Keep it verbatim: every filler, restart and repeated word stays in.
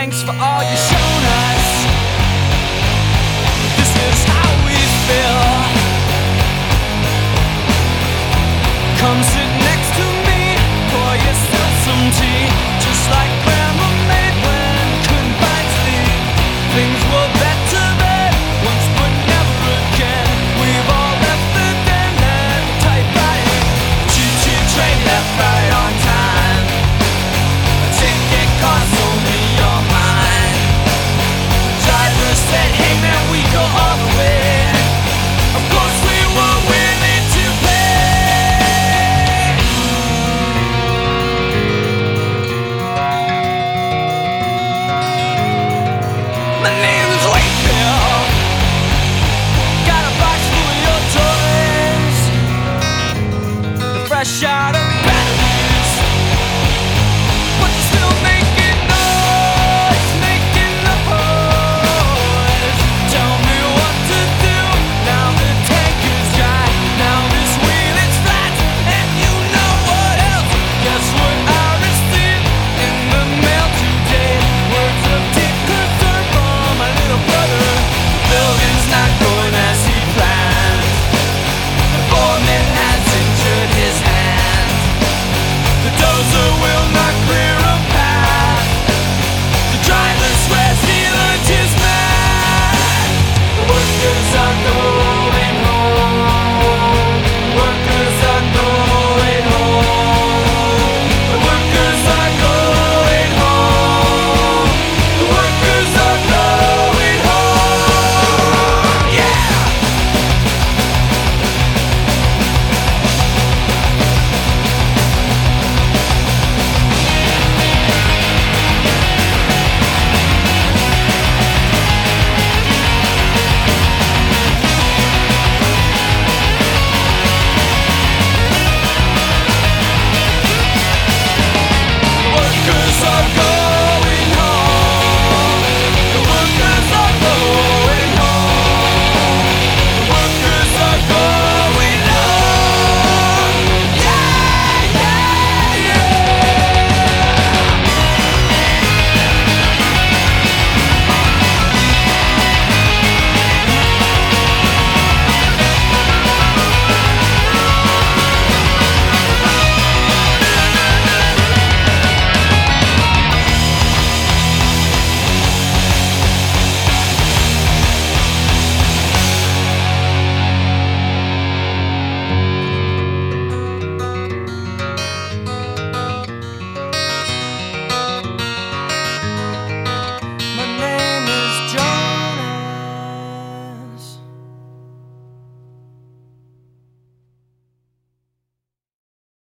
thanks for all you've shown us. This is how we feel. Come sit next to me, pour yourself some tea. Just like Grandma made when couldn't find sleep. Things were better then, once but never again. We've all left the den and the typewriting. Choo-choo train left right on time. A ticket costs only your mind. The driver said, hey man, we go all the way. Of course we were willing to pay. My name